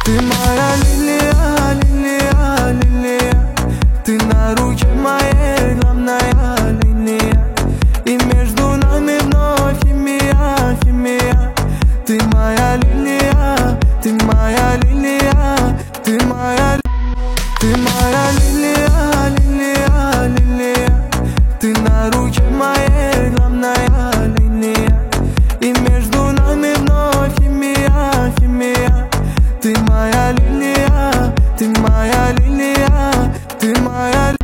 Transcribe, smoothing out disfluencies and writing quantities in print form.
Ты моя лилия, лилия, лилия. Ты на руке моей главная линия. И между нами вновь химия, химия. Ты моя лилия, ты моя лилия. Ты моя, ты моя лилия, лилия, лилия. Ты на руке моей главная линия. И между нами вновь химия, химия. Ты моя лилия, ты моя лилия. Ты моя